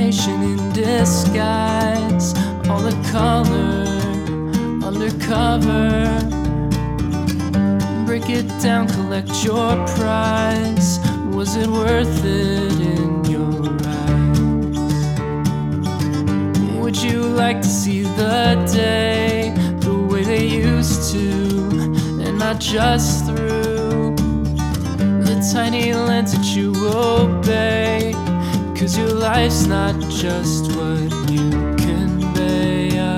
patient in disguise, all the color undercover. Break it down, collect your prize. Was it worth it in your eyes? Would you like to see the day the way they used to, and not just through the tiny lens that you obey? 'Cause your life's not just what you convey.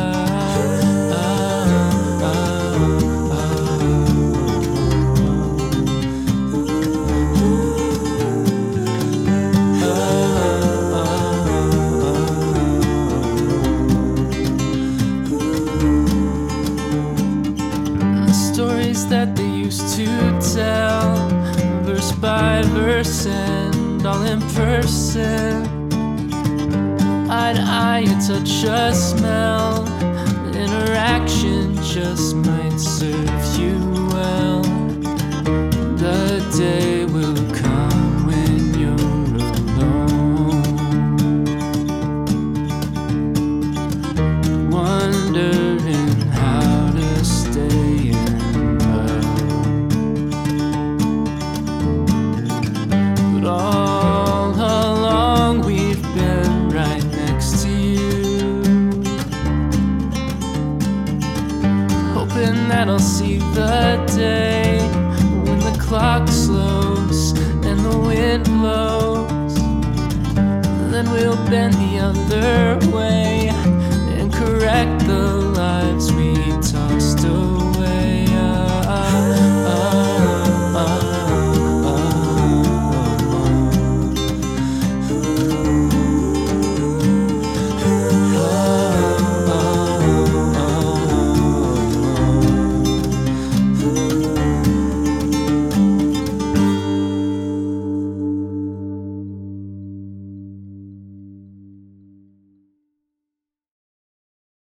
Stories that they used to tell, verse by verse and all in person. Eye to eye, a touch, a smell, interaction just might serve you well. The day will come when you're alone, wondering how to stay in love. But all along we've been right next to you, hoping that I'll see the day when the clock slows and the wind blows. Then we'll bend the other way and correct the lives we toss